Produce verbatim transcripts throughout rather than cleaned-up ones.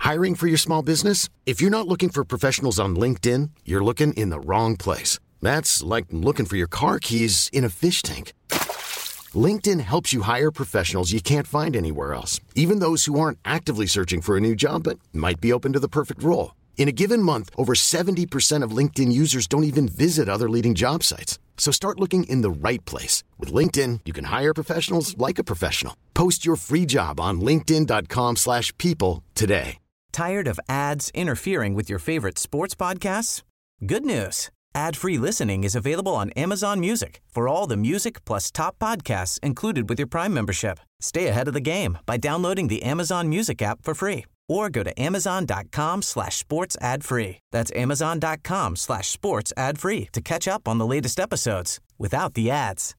Hiring for your small business? If you're not looking for professionals on LinkedIn, you're looking in the wrong place. That's like looking for your car keys in a fish tank. LinkedIn helps you hire professionals you can't find anywhere else, even those who aren't actively searching for a new job but might be open to the perfect role. In a given month, over seventy percent of LinkedIn users don't even visit other leading job sites. So start looking in the right place. With LinkedIn, you can hire professionals like a professional. Post your free job on linkedin.com slash people today. Tired of ads interfering with your favorite sports podcasts? Good news. Ad-free listening is available on Amazon Music for all the music plus top podcasts included with your Prime membership. Stay ahead of the game by downloading the Amazon Music app for free or go to amazon.com slash sports ad free. That's amazon.com slash sports ad free to catch up on the latest episodes without the ads.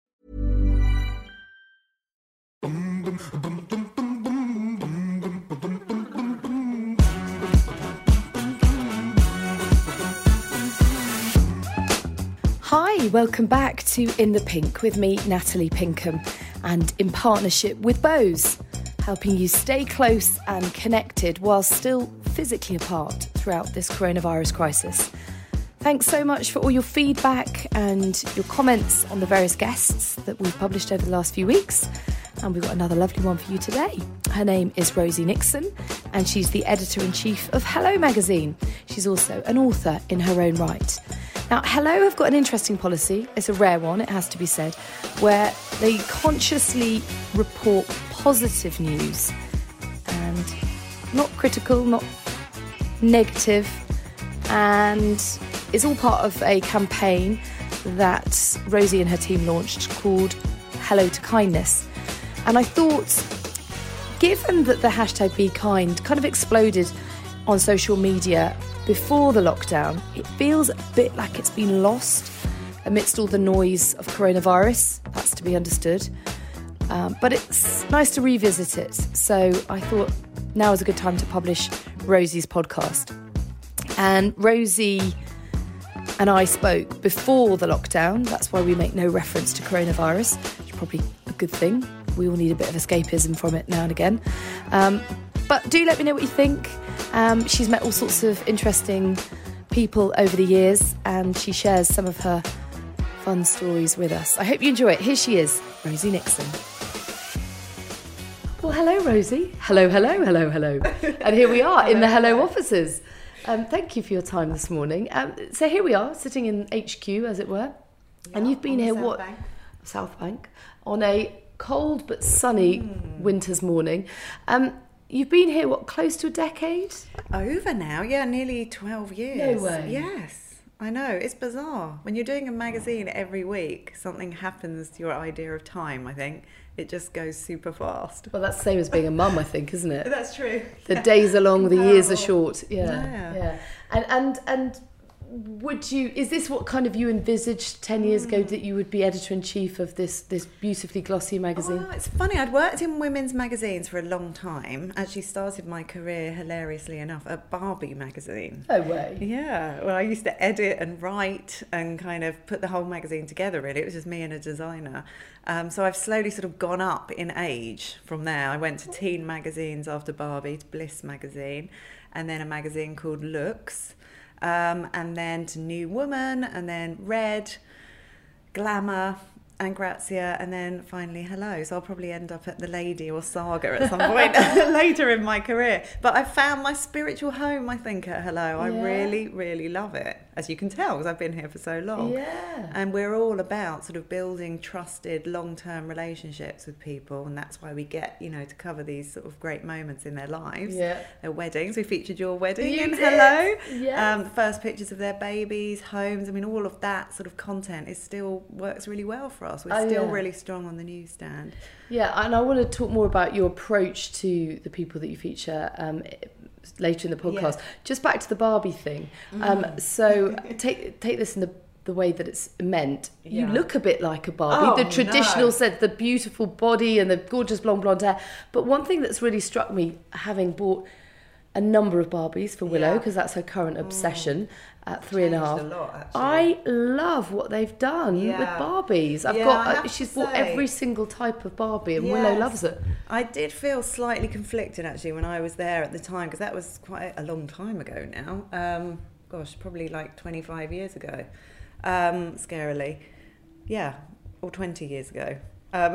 Hi, welcome back to In the Pink with me, Natalie Pinkham, and in partnership with Bose, helping you stay close and connected while still physically apart throughout this coronavirus crisis. Thanks so much for all your feedback and your comments on the various guests that we've published over the last few weeks. And we've got another lovely one for you today. Her name is Rosie Nixon, and she's the editor-in-chief of Hello magazine. She's also an author in her own right. Now, Hello have got an interesting policy. It's a rare one, it has to be said, where they consciously report positive news and not critical, not negative, and it's all part of a campaign that Rosie and her team launched called Hello to Kindness. And I thought, given that the hashtag Be Kind kind of exploded on social media before the lockdown, it feels a bit like it's been lost amidst all the noise of coronavirus. That's to be understood. Um, but it's nice to revisit it. So I thought now is a good time to publish Rosie's podcast. And Rosie and I spoke before the lockdown. That's why we make no reference to coronavirus, which is probably a good thing. We all need a bit of escapism from it now and again. Um, but do let me know what you think. Um, she's met all sorts of interesting people over the years, and she shares some of her fun stories with us. I hope you enjoy it. Here she is, Rosie Nixon. Well, hello, Rosie. Hello, hello, hello, hello. And here we are in the Hello offices. Um, thank you for your time this morning. Um, so here we are, sitting in H Q, as it were. Yeah, and you've been here, South what? Bank. South Bank. On a cold but sunny mm. winter's morning. Um, You've been here, what, close to a decade? Over now, yeah, nearly twelve years. No way. Yes, I know, it's bizarre. When you're doing a magazine every week, something happens to your idea of time, I think. It just goes super fast. Well, that's the same as being a mum, I think, isn't it? That's true. The yeah. days are long, the years are short. Yeah, yeah. yeah. And, and, and would you, is this what kind of you envisaged ten years ago, that you would be editor-in-chief of this this beautifully glossy magazine? Oh, it's funny, I'd worked in women's magazines for a long time. Actually started my career, hilariously enough, at Barbie magazine. No way. Yeah, well, I used to edit and write and kind of put the whole magazine together, really. It was just me and a designer. Um, so I've slowly sort of gone up in age from there. I went to teen magazines after Barbie, to Bliss magazine, and then a magazine called Looks. Um, and then to New Woman, and then Red, Glamour, and Grazia, and then finally Hello. So I'll probably end up at The Lady or Saga at some point later in my career. But I found my spiritual home, I think, at Hello. I yeah. really, really love it, as you can tell, because I've been here for so long. Yeah. And we're all about sort of building trusted, long-term relationships with people, and that's why we get, you know, to cover these sort of great moments in their lives. Yeah. Their weddings. We featured your wedding you in did. Hello. Yes. Um, the first pictures of their babies, homes. I mean, all of that sort of content is still works really well for us. We're Oh, still yeah. really strong on the newsstand. Yeah, and I want to talk more about your approach to the people that you feature um, later in the podcast. Yeah. Just back to the Barbie thing. Mm. Um, so take take this in the the way that it's meant. Yeah. You look a bit like a Barbie, oh, the traditional no. sense, the beautiful body and the gorgeous blonde blonde hair. But one thing that's really struck me, having bought a number of Barbies for Willow, because Yeah. that's her current obsession Mm. at three and a half. Changed a lot, actually. I love what they've done Yeah. with Barbies. I've Yeah, got. I uh, have she's to bought say- every single type of Barbie, and Willow Yes. loves it. I did feel slightly conflicted actually when I was there at the time, because that was quite a long time ago now. Um, gosh, probably like twenty-five years ago, um, scarily. Yeah, or twenty years ago. Um,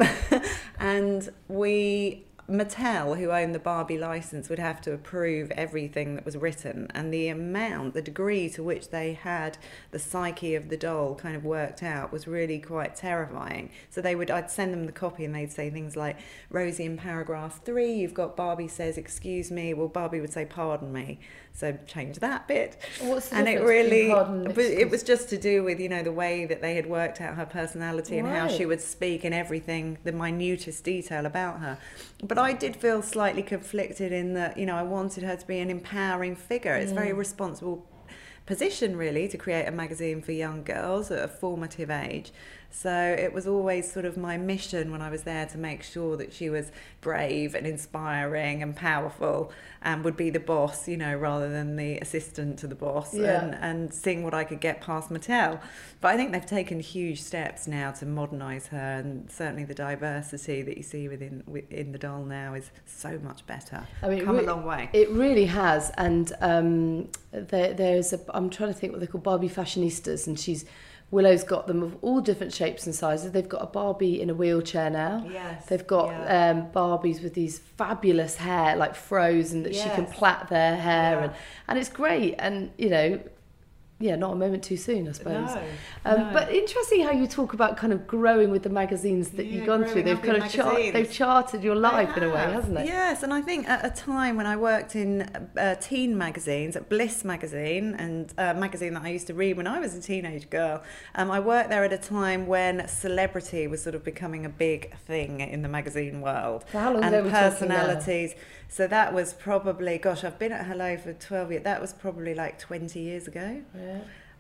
and we... Mattel, who owned the Barbie license, would have to approve everything that was written, and the amount, the degree to which they had the psyche of the doll kind of worked out was really quite terrifying. So they would, I'd send them the copy and they'd say things like, Rosie, in paragraph three, you've got Barbie says, excuse me. Well, Barbie would say, pardon me. So change that bit. What's the and it difference between really, pardon and but it excuse? was just to do with, you know, the way that they had worked out her personality and how Right. she would speak and everything, the minutest detail about her. But I did feel slightly conflicted in that, you know, I wanted her to be an empowering figure. It's a very responsible position, really, to create a magazine for young girls at a formative age. So it was always sort of my mission when I was there to make sure that she was brave and inspiring and powerful and would be the boss, you know, rather than the assistant to the boss, Yeah. and, and seeing what I could get past Mattel. But I think they've taken huge steps now to modernise her, and certainly the diversity that you see within within the doll now is so much better. I mean, it Come re- a long way. It really has, and um, there, there's a. I'm trying to think what they're called, Barbie fashionistas, and she's Willow's got them of all different shapes and sizes. They've got a Barbie in a wheelchair now. Yes, They've got yeah. um, Barbies with these fabulous hair, like froze, and that she can Yes. plait their hair, Yeah. and and it's great. And you know. Yeah, not a moment too soon, I suppose. No, um, no. But interesting how you talk about kind of growing with the magazines that Yeah, you've gone through. growing They've up in kind of char- magazines. they've charted your life in a way, have. hasn't it? Yes, and I think at a time when I worked in uh, teen magazines, at Bliss magazine, and a magazine that I used to read when I was a teenage girl, um, I worked there at a time when celebrity was sort of becoming a big thing in the magazine world. So how long and ago are we talking now? personalities. So that was probably, gosh, I've been at Hello for twelve years. That was probably like twenty years ago. Yeah.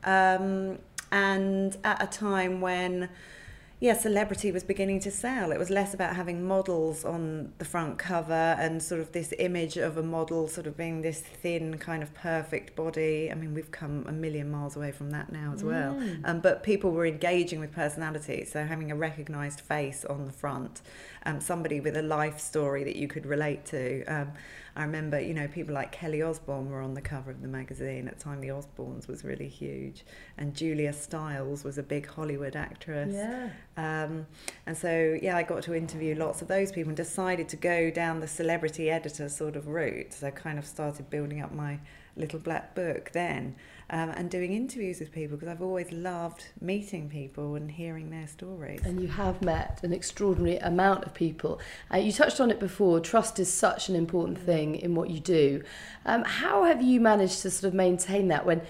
Um, and at a time when, yeah, celebrity was beginning to sell. It was less about having models on the front cover and sort of this image of a model sort of being this thin, kind of perfect body. I mean, we've come a million miles away from that now as well. Um, but people were engaging with personality, so having a recognised face on the front, um, somebody with a life story that you could relate to. Um, I remember, you know, people like Kelly Osbourne were on the cover of the magazine. At the time, the Osbournes was really huge. And Julia Stiles was a big Hollywood actress. Yeah. Um, and so, yeah, I got to interview lots of those people and decided to go down the celebrity editor sort of route. So I kind of started building up my little black book then, um, and doing interviews with people, because I've always loved meeting people and hearing their stories. And you have met an extraordinary amount of people. Uh, you touched on it before. Trust is such an important thing in what you do. Um, how have you managed to sort of maintain that when,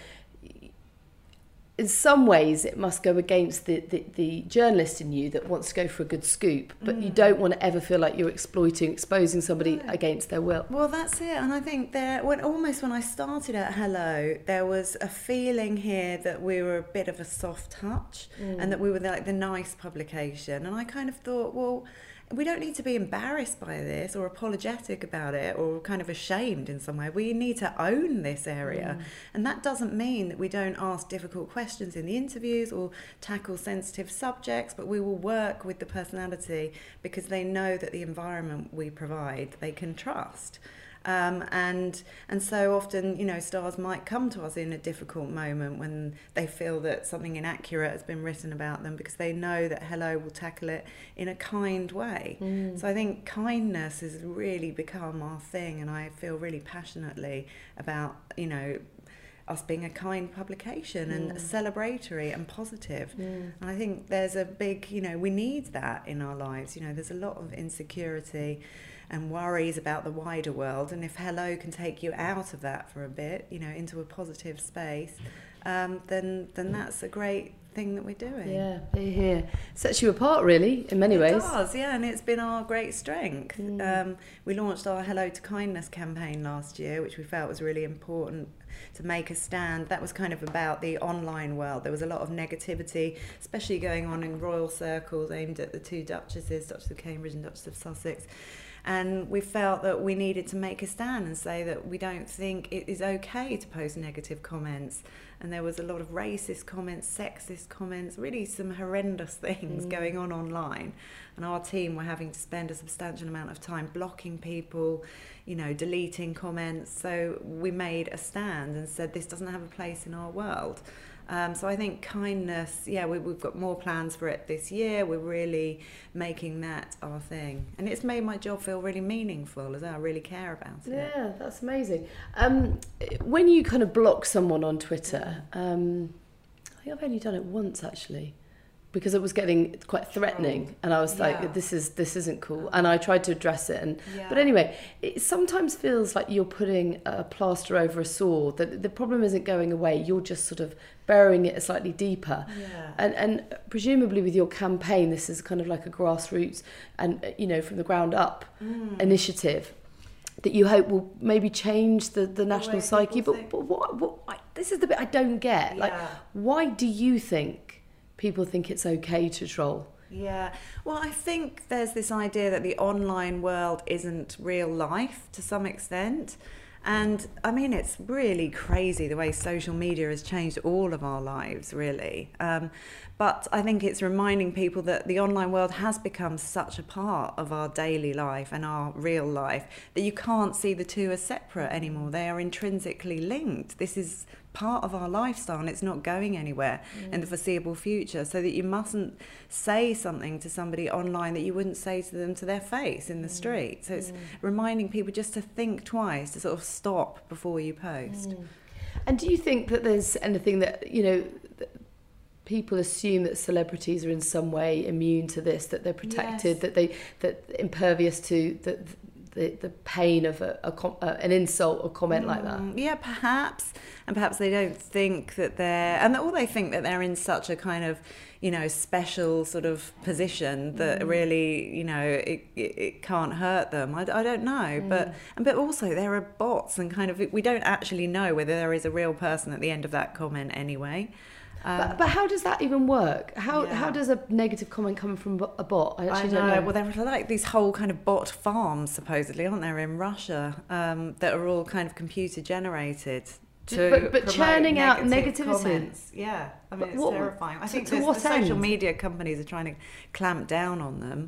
in some ways, it must go against the, the, the journalist in you that wants to go for a good scoop, but you don't want to ever feel like you're exploiting, exposing somebody against their will? Well, that's it. And I think there, when almost when I started at Hello, there was a feeling here that we were a bit of a soft touch, and that we were like the nice publication. And I kind of thought, well, we don't need to be embarrassed by this or apologetic about it or kind of ashamed in some way. We need to own this area. Mm. And that doesn't mean that we don't ask difficult questions in the interviews or tackle sensitive subjects, but we will work with the personality because they know that the environment we provide, they can trust. Um, and and so often, you know, stars might come to us in a difficult moment when they feel that something inaccurate has been written about them, because they know that Hello will tackle it in a kind way. Mm. So I think kindness has really become our thing, and I feel really passionately about, you know, us being a kind publication and mm. celebratory and positive. Mm. And I think there's a big, you know, we need that in our lives. You know, there's a lot of insecurity and worries about the wider world, and if Hello can take you out of that for a bit, you know, into a positive space, um, then then that's a great thing that we're doing. Yeah, hear, hear. Sets you apart, really, in many it ways. It does, yeah, and it's been our great strength. Mm. Um, we launched our Hello to Kindness campaign last year, which we felt was really important to make a stand. That was kind of about the online world. There was a lot of negativity, especially going on in royal circles, aimed at the two duchesses, Duchess of Cambridge and Duchess of Sussex. And we felt that we needed to make a stand and say that we don't think it is okay to post negative comments. And there was a lot of racist comments, sexist comments, really some horrendous things mm. going on online. And our team were having to spend a substantial amount of time blocking people, you know, deleting comments. So we made a stand and said this doesn't have a place in our world. Um, so I think kindness, yeah, we, we've got more plans for it this year. We're really making that our thing. And it's made my job feel really meaningful as well. I really care about it. Yeah, that's amazing. Um, when you kind of block someone on Twitter, um, I think I've only done it once actually, because it was getting quite threatening, oh, and I was like, yeah. this is this isn't cool, and I tried to address it, and yeah. but anyway, it sometimes feels like you're putting a plaster over a sore, that the problem isn't going away, you're just sort of burying it slightly deeper. Yeah. And and presumably with your campaign, this is kind of like a grassroots and, you know, from the ground up mm. initiative that you hope will maybe change the, the national the psyche. But, but what, what I, this is the bit I don't get. Yeah. Like, why do you think people think it's okay to troll? Yeah, well, I think there's this idea that the online world isn't real life to some extent. And I mean, it's really crazy the way social media has changed all of our lives, really. Um, but I think it's reminding people that the online world has become such a part of our daily life and our real life that you can't see the two as separate anymore. They are intrinsically linked. This is part of our lifestyle and it's not going anywhere mm. in the foreseeable future, so that you mustn't say something to somebody online that you wouldn't say to them to their face in the mm. street. So it's mm. reminding people just to think twice, to sort of stop before you post. Mm. And do you think that there's anything that, you know, that people assume that celebrities are in some way immune to this, that they're protected, yes. that they that impervious to the the, the pain of a, a com- uh, an insult or comment mm, like that? Yeah, perhaps. And perhaps they don't think that they're, and all they think that they're in such a kind of, you know, special sort of position that mm. really, you know, it, it, it can't hurt them. I, I don't know. Mm. But and but also there are bots and kind of, we don't actually know whether there is a real person at the end of that comment anyway. Um, but, but how does that even work? How yeah. how does a negative comment come from a bot? I actually I know. don't know. Well, there are like these whole kind of bot farms, supposedly, aren't there, in Russia, um, that are all kind of computer generated. To but but churning negative out negativity. Comments. Yeah, I mean, but it's what, terrifying. I to, think to the what social end? media companies are trying to clamp down on them.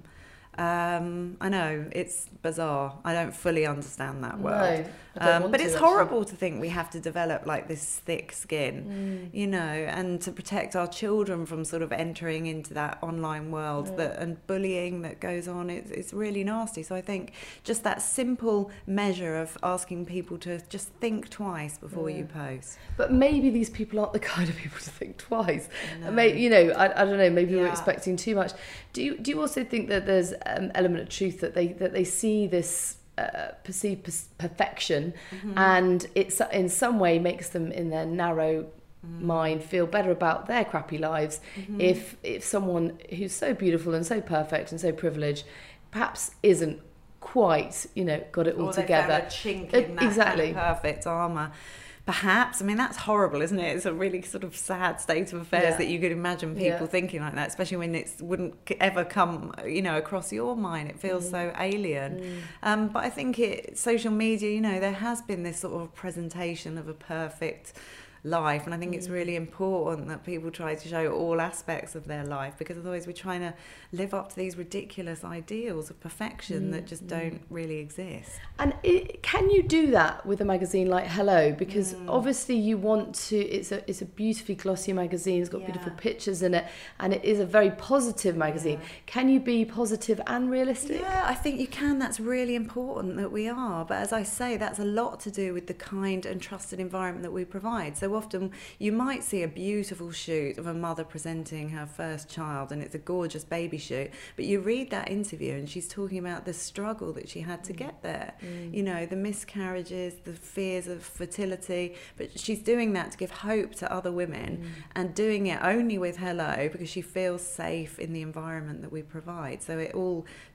Um, I know, it's bizarre. I don't fully understand that world. No, I don't um, want but to, it's actually. horrible to think we have to develop like this thick skin, mm. you know, and to protect our children from sort of entering into that online world yeah. that and bullying that goes on. It's, it's really nasty. So I think just that simple measure of asking people to just think twice before yeah. you post. But maybe these people aren't the kind of people to think twice. No. Maybe, you know, I, I don't know, maybe yeah. we're expecting too much. Do you, do you also think that there's an element of truth that they that they see this uh, perceived per- perfection mm-hmm. and it's in some way makes them in their narrow mm. mind feel better about their crappy lives mm-hmm. if if someone who's so beautiful and so perfect and so privileged perhaps isn't quite, you know, got it all or together. Or they've found a chink in that exactly. kind of perfect armour. Perhaps. I mean, that's horrible, isn't it? It's a really sort of sad state of affairs yeah. that you could imagine people yeah. thinking like that, especially when it wouldn't ever come, you know, across your mind. It feels mm. so alien. Mm. Um, but I think it, social media, you know, there has been this sort of presentation of a perfect life, and I think mm. it's really important that people try to show all aspects of their life, because otherwise we're trying to live up to these ridiculous ideals of perfection mm. that just mm. don't really exist. And it, can you do that with a magazine like Hello? Because mm. obviously you want to, it's a it's a beautifully glossy magazine, it's got yeah. beautiful pictures in it, and it is a very positive magazine. Yeah. Can you be positive and realistic? Yeah, I think you can. That's really important that we are. But as I say, that's a lot to do with the kind and trusted environment that we provide. So often you might see a beautiful shoot of a mother presenting her first child and it's a gorgeous baby shoot, but you read that interview and she's talking about the struggle that she had to mm. get there, mm. you know, the miscarriages, the fears of fertility, but she's doing that to give hope to other women mm. and doing it only with Hello because she feels safe in the environment that we provide. So it all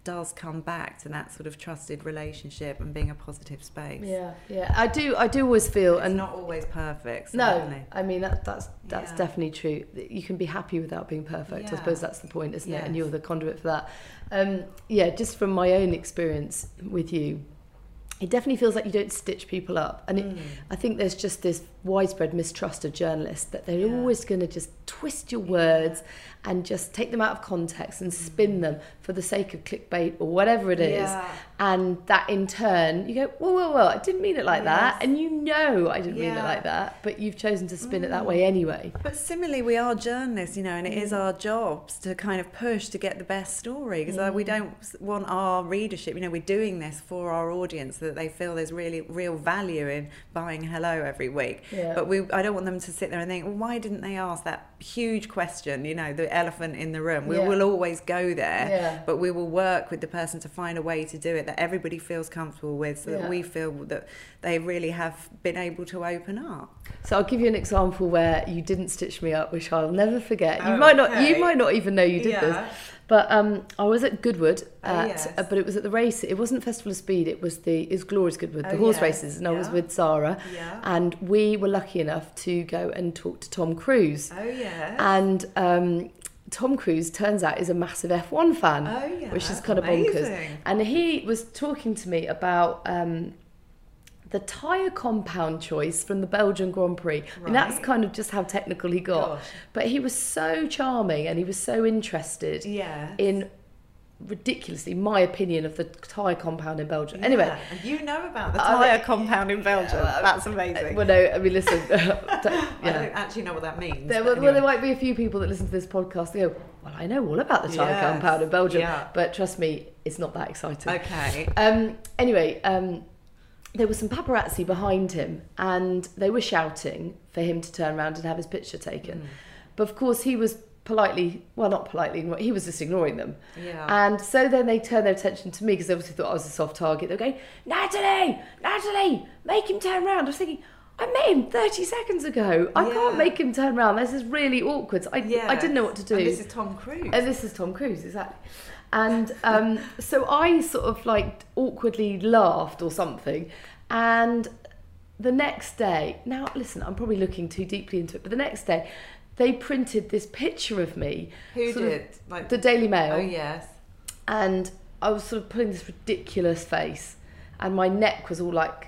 does come back to that sort of trusted relationship and being a positive space. Yeah, yeah. I do I do always feel... It's and not always perfect. No, Certainly. I mean, that, that's that's Yeah. definitely true. You can be happy without being perfect. Yeah. I suppose that's the point, isn't it? And Yes. you're the conduit for that. Um, yeah, just from my own experience with you, it definitely feels like you don't stitch people up. And it, Mm. I think there's just this widespread mistrust of journalists that they're Yeah. always going to just twist your words and just take them out of context and spin them for the sake of clickbait or whatever it is. Yeah. And that in turn, you go, whoa, whoa, whoa, I didn't mean it like that. Yes. And you know I didn't mean it Yeah. like that, but you've chosen to spin it that way anyway. But similarly, we are journalists, you know, and it is our jobs to kind of push to get the best story, because uh, we don't want our readership, you know, we're doing this for our audience so that they feel there's really real value in buying Hello every week. Yeah. But we, I don't want them to sit there and think, well, why didn't they ask that huge question, you know, the elephant in the room? We Yeah. will always go there, Yeah. but we will work with the person to find a way to do it that everybody feels comfortable with, so Yeah. that we feel that they really have been able to open up. So I'll give you an example where you didn't stitch me up, which I'll never forget. You Oh, might not, you okay. might not even know you did Yeah. this, but um, I was at Goodwood, Oh, at, yes. uh, but it was at the race. It wasn't Festival of Speed. It was the it was Glorious Goodwood, the Oh, horse yes. races, and I was Yeah. with Zara, Yeah. and we were lucky enough to go and talk to Tom Cruise, Oh, yes. and. Um, Tom Cruise, turns out, is a massive F one fan, Oh, yeah. which is kind of bonkers. Amazing. And he was talking to me about um, the tyre compound choice from the Belgian Grand Prix. I mean, that's Right. kind of just how technical he got. Gosh. But he was so charming and he was so interested Yeah. in, ridiculously, my opinion of the tyre compound in Belgium. Anyway, Yeah, and you know about the I tyre mean, compound in Belgium. That's amazing. well, no, I mean, listen, don't- I yeah. don't actually know what that means. There, but well, well, there anyway. might be a few people that listen to this podcast that go, well, I know all about the tyre Yes, compound in Belgium, yeah. but trust me, it's not that exciting. Okay. Um, anyway, um, there was some paparazzi behind him and they were shouting for him to turn around and have his picture taken. Mm. But of course he was politely, well, not politely, he was just ignoring them. Yeah. And so then they turned their attention to me because they obviously thought I was a soft target. They were going, Natalie, Natalie, make him turn around. I was thinking, I met him thirty seconds ago. I Yeah. can't make him turn around. This is really awkward. I, Yeah. I didn't know what to do. And this is Tom Cruise. And this is Tom Cruise, exactly. And um, so I sort of like awkwardly laughed or something. And the next day, now listen, I'm probably looking too deeply into it, but the next day they printed this picture of me. Who sort of- did? Like the Daily Mail. Oh yes. And I was sort of putting this ridiculous face. And my neck was all like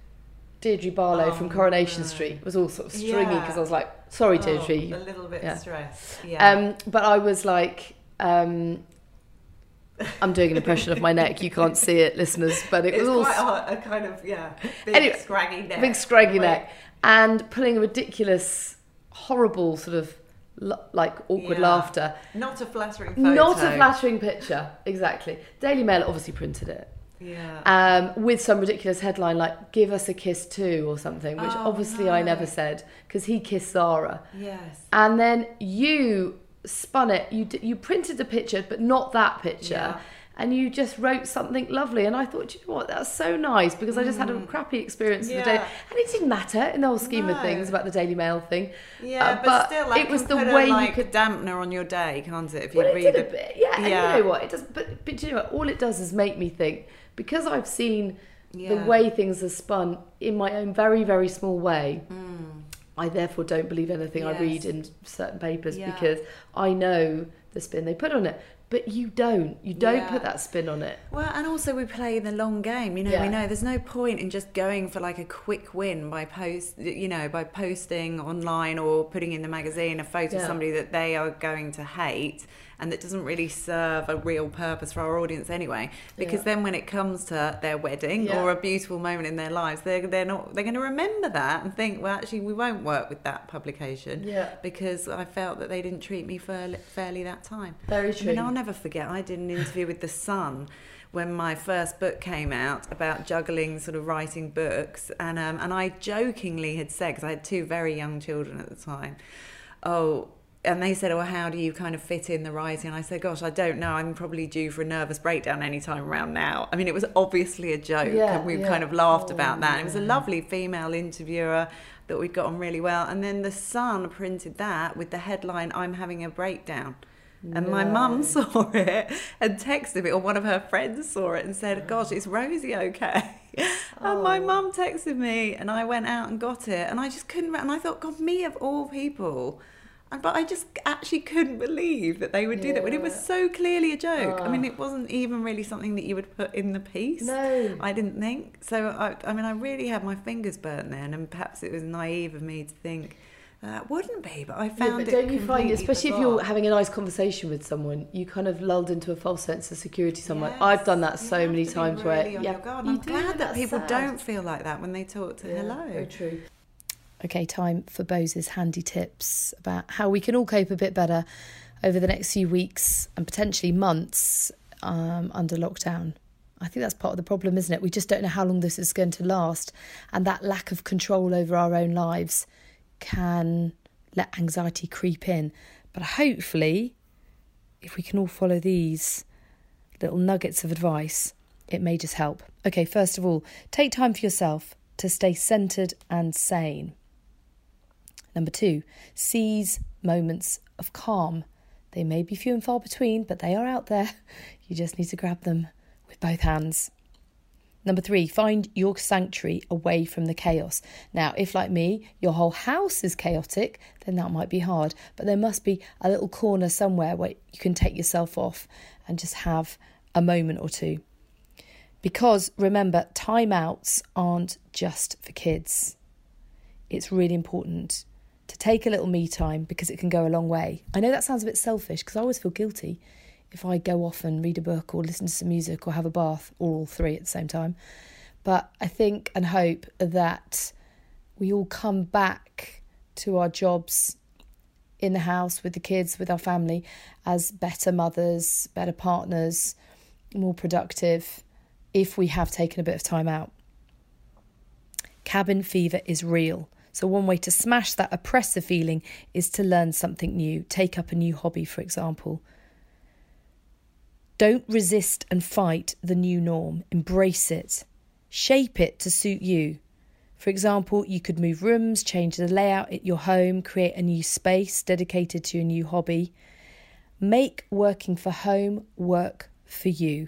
Deirdre Barlow Oh, from Coronation no. Street. It was all sort of stringy Yeah. because I was like, sorry, Oh, Deirdre. a little bit Yeah. stressed. Yeah. Um, but I was like, um, I'm doing an impression of my neck. You can't see it, listeners, but it it's was all quite a, a kind of yeah, big Anyway, scraggy neck. big scraggy Like, neck, and pulling a ridiculous, horrible sort of l- like awkward Yeah. laughter. Not a flattering photo. Not a flattering picture, exactly. Daily Mail obviously printed it. Yeah. Um, with some ridiculous headline like "Give us a kiss too" or something, which Oh, obviously I no. never said because he kissed Zara. Yes. And then you spun it. You d- you printed the picture, but not that picture. Yeah. And you just wrote something lovely. And I thought, "Do you know what? That's so nice because I just had a crappy experience of the day, Mm. Yeah. and it didn't matter in the whole scheme of No. things about the Daily Mail thing. Yeah, Uh, but, but still, like, it was can the put way a, you like, could- dampener on your day, can't it? If you Well, it read did a the- bit, yeah. And Yeah. you know what? It does, but, but do you know what? All it does is make me think because I've seen the Yeah. way things are spun in my own very very small way. Mm. I therefore don't believe anything I Yes. read in certain papers Yeah. because I know the spin they put on it. But you don't. You don't Yeah. put that spin on it. Well, and also we play the long game. You know, Yeah. we know there's no point in just going for like a quick win by post, you know, by posting online or putting in the magazine a photo Yeah. of somebody that they are going to hate and that doesn't really serve a real purpose for our audience anyway. Because Yeah. then when it comes to their wedding Yeah. or a beautiful moment in their lives, they're they're not they're going to remember that and think, well, actually, we won't work with that publication. Yeah. Because I felt that they didn't treat me fairly, fairly that time. Very I true. mean, I'll never forget, I did an interview with The Sun when my first book came out about juggling sort of writing books. And um, and I jokingly had said, because I had two very young children at the time, oh, and they said, oh, how do you kind of fit in the writing? And I said, gosh, I don't know. I'm probably due for a nervous breakdown any time around now. I mean, it was obviously a joke. Yeah, and we yeah. kind of laughed Oh, about that. It was a yeah. lovely female interviewer that we'd got on really well. And then The Sun printed that with the headline, I'm having a breakdown. And no. my mum saw it and texted me, or one of her friends saw it and said, gosh, is Rosie okay? And oh. my mum texted me, and I went out and got it, and I just couldn't, and I thought, God, me of all people. But I just actually couldn't believe that they would yeah. do that. But it was so clearly a joke. Oh. I mean, it wasn't even really something that you would put in the piece. No. I didn't think. So, I, I mean, I really had my fingers burnt then, and perhaps it was naive of me to think that wouldn't be, but I found yeah, but it don't you find, especially bizarre. If you're having a nice conversation with someone, you kind of lulled into a false sense of security somewhere. Yes. I've done that so you many times really where... yeah, I'm glad that people sad. don't feel like that when they talk to yeah, Hello. Very true. Okay, time for Bose's handy tips about how we can all cope a bit better over the next few weeks and potentially months um, under lockdown. I think that's part of the problem, isn't it? We just don't know how long this is going to last, and that lack of control over our own lives can let anxiety creep in. But hopefully, if we can all follow these little nuggets of advice, it may just help. Okay, first of all, take time for yourself to stay centred and sane. Number two, seize moments of calm. They may be few and far between, but they are out there. You just need to grab them with both hands. Number three, find your sanctuary away from the chaos. Now, if like me, your whole house is chaotic, then that might be hard. But there must be a little corner somewhere where you can take yourself off and just have a moment or two. Because remember, timeouts aren't just for kids. It's really important to take a little me time because it can go a long way. I know that sounds a bit selfish because I always feel guilty if I go off and read a book or listen to some music or have a bath, or all three at the same time. But I think and hope that we all come back to our jobs in the house with the kids, with our family, as better mothers, better partners, more productive, if we have taken a bit of time out. Cabin fever is real. So one way to smash that oppressive feeling is to learn something new. Take up a new hobby, for example. Don't resist and fight the new norm. Embrace it. Shape it to suit you. For example, you could move rooms, change the layout at your home, create a new space dedicated to your new hobby. Make working for home work for you.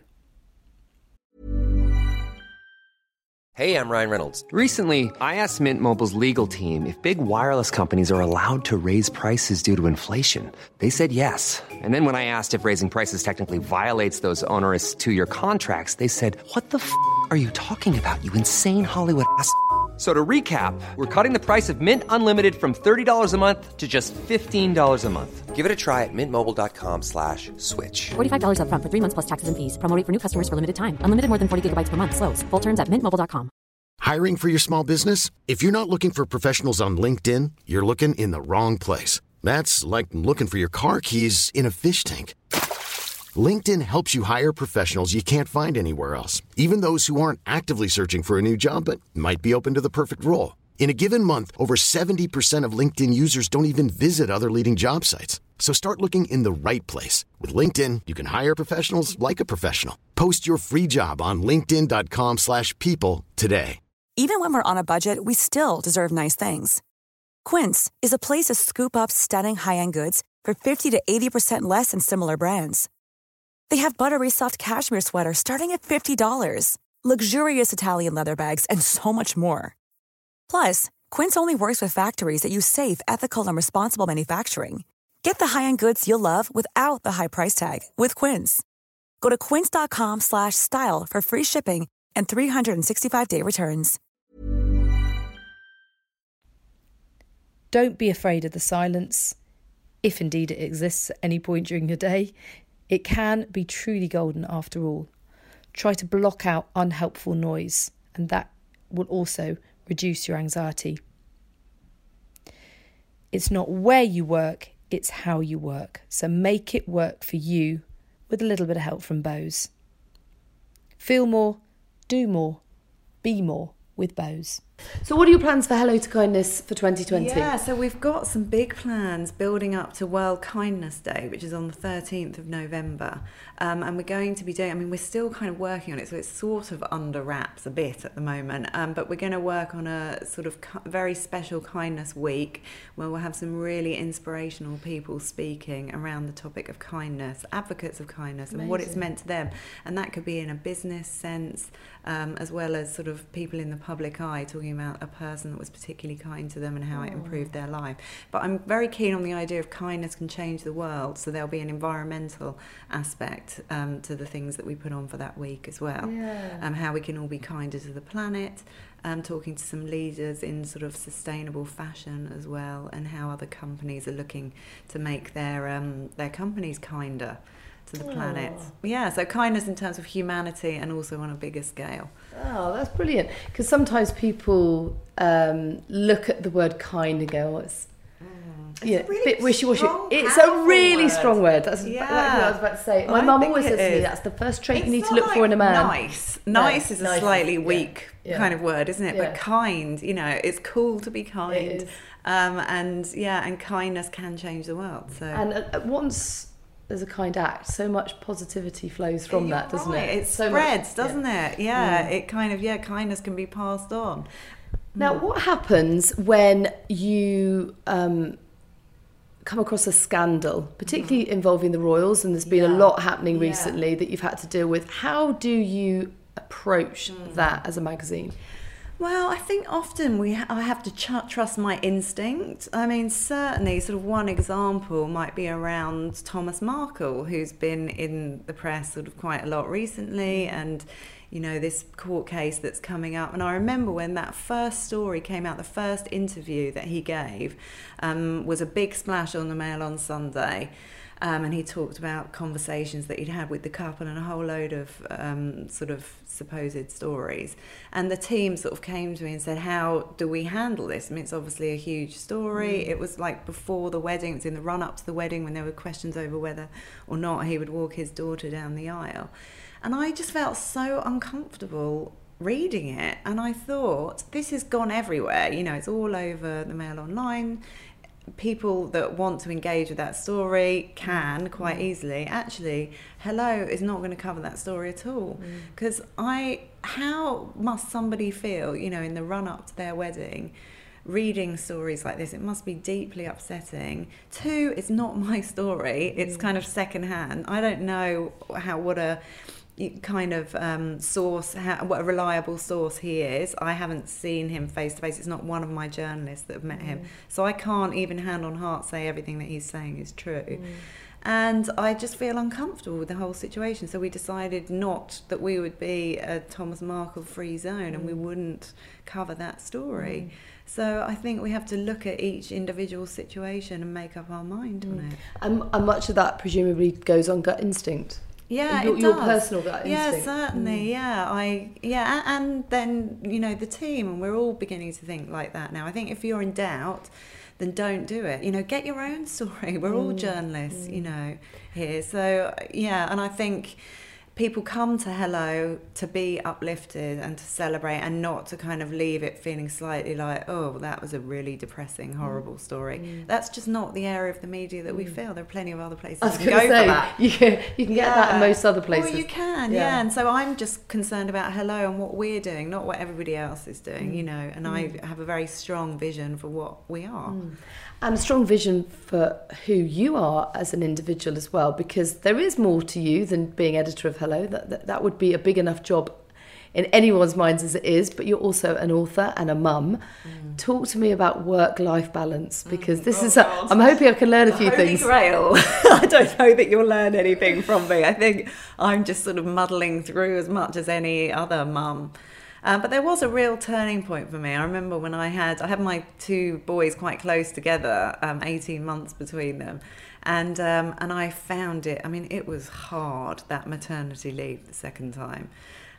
Hey, I'm Ryan Reynolds. Recently, I asked Mint Mobile's legal team if big wireless companies are allowed to raise prices due to inflation. They said yes. And then when I asked if raising prices technically violates those onerous two-year contracts, they said, what the f*** are you talking about, you insane Hollywood ass f- So to recap, we're cutting the price of Mint Unlimited from thirty dollars a month to just fifteen dollars a month. Give it a try at mintmobile.com slash switch. forty-five dollars up front for three months plus taxes and fees. Promo rate for new customers for limited time. Unlimited more than forty gigabytes per month. Slows full terms at mint mobile dot com. Hiring for your small business? If you're not looking for professionals on LinkedIn, you're looking in the wrong place. That's like looking for your car keys in a fish tank. LinkedIn helps you hire professionals you can't find anywhere else, even those who aren't actively searching for a new job but might be open to the perfect role. In a given month, over seventy percent of LinkedIn users don't even visit other leading job sites. So start looking in the right place. With LinkedIn, you can hire professionals like a professional. Post your free job on linkedin.com slash people today. Even when we're on a budget, we still deserve nice things. Quince is a place to scoop up stunning high-end goods for fifty to eighty percent less than similar brands. They have buttery soft cashmere sweaters starting at fifty dollars, luxurious Italian leather bags, and so much more. Plus, Quince only works with factories that use safe, ethical, and responsible manufacturing. Get the high-end goods you'll love without the high price tag with Quince. Go to quince.com slash style for free shipping and three sixty-five day returns. Don't be afraid of the silence, if indeed it exists at any point during your day. It can be truly golden after all. Try to block out unhelpful noise, and that will also reduce your anxiety. It's not where you work, it's how you work. So make it work for you with a little bit of help from Bose. Feel more, do more, be more with Bose. So what are your plans for Hello to Kindness for twenty twenty? Yeah, so we've got some big plans building up to World Kindness Day, which is on the thirteenth of November. Um, and we're going to be doing, I mean, we're still kind of working on it, so it's sort of under wraps a bit at the moment. Um, but we're going to work on a sort of ki- very special kindness week where we'll have some really inspirational people speaking around the topic of kindness, advocates of kindness, and what it's meant to them. And that could be in a business sense, um, as well as sort of people in the public eye talking about a person that was particularly kind to them and how oh. it improved their life. But I'm very keen on the idea of kindness can change the world, so there'll be an environmental aspect um, to the things that we put on for that week as well. Yeah. Um, how we can all be kinder to the planet, um, talking to some leaders in sort of sustainable fashion as well, and how other companies are looking to make their um, their companies kinder to the planet. Oh. Yeah, so kindness in terms of humanity and also on a bigger scale. Oh, that's brilliant. Because sometimes people um, look at the word kind and go, oh, it's, mm. yeah, it's a really bit wishy-washy. strong, It's a really word. strong word. That's yeah. exactly what I was about to say. My I mum think always it says to me, is. that's the first trait It's you need to not look like for in a man. Nice. Nice No, is a nice slightly is- yeah. weak Yeah. kind of word, isn't it? Yeah. But kind, you know, it's cool to be kind. It is. Um, and yeah, and kindness can change the world. So And uh, once there's a kind act, so much positivity flows from You're that, doesn't right. it? It so spreads, much, doesn't yeah. it? Yeah, Mm. it kind of, yeah, kindness can be passed on. Now, what happens when you um, come across a scandal, particularly mm-hmm. involving the royals, and there's been Yeah. a lot happening Yeah. recently that you've had to deal with? How do you approach mm. that as a magazine? Well, I think often we ha- I have to ch- trust my instinct. I mean, certainly sort of one example might be around Thomas Markle, who's been in the press sort of quite a lot recently, and, you know, this court case that's coming up. And I remember when that first story came out, the first interview that he gave um, was a big splash on the Mail on Sunday. Um, and he talked about conversations that he'd had with the couple and a whole load of um, sort of supposed stories. And the team sort of came to me and said, how do we handle this? I mean, it's obviously a huge story. Mm. It was like before the wedding, it was in the run-up to the wedding when there were questions over whether or not he would walk his daughter down the aisle. And I just felt so uncomfortable reading it. And I thought, this has gone everywhere. You know, it's all over the Mail Online. People that want to engage with that story can quite easily. Actually, Hello is not going to cover that story at all, because mm. I how must somebody feel, you know, in the run up to their wedding, reading stories like this? It must be deeply upsetting. Two, it's not my story. It's mm. kind of secondhand. I don't know how what a kind of um, source, how, what a reliable source he is. I haven't seen him face to face. It's not one of my journalists that have met mm. him. So I can't even hand on heart say everything that he's saying is true. Mm. And I just feel uncomfortable with the whole situation. So we decided not that we would be a Thomas Markle free zone mm. and we wouldn't cover that story. Mm. So I think we have to look at each individual situation and make up our mind mm. on it. And, and much of that presumably goes on gut instinct. Yeah, your, it your does. personal gut Yeah, instinct. certainly. Mm. Yeah, I yeah, and then, you know, the team, and we're all beginning to think like that now. I think if you're in doubt, then don't do it. You know, get your own story. We're mm. all journalists, mm. you know, here. So yeah, and I think people come to Hello to be uplifted and to celebrate, and not to kind of leave it feeling slightly like, oh, that was a really depressing, horrible story. Mm. That's just not the area of the media that we feel. There are plenty of other places I was to go say, for that. You can, you can get yeah. that in most other places. Well, you can, yeah. yeah. And so I'm just concerned about Hello and what we're doing, not what everybody else is doing, mm. you know. And mm. I have a very strong vision for what we are. Mm. And a strong vision for who you are as an individual as well, because there is more to you than being editor of Hello. That, that that would be a big enough job in anyone's minds as it is, but you're also an author and a mum. Mm. Talk to me about work-life balance, because this oh, is, a, I'm hoping I can learn a few Holy things. Grail. I don't know that you'll learn anything from me. I think I'm just sort of muddling through as much as any other mum. Um, but there was a real turning point for me. I remember when I had I had my two boys quite close together, um, eighteen months between them, and um, and I found it. I mean, it was hard, that maternity leave the second time.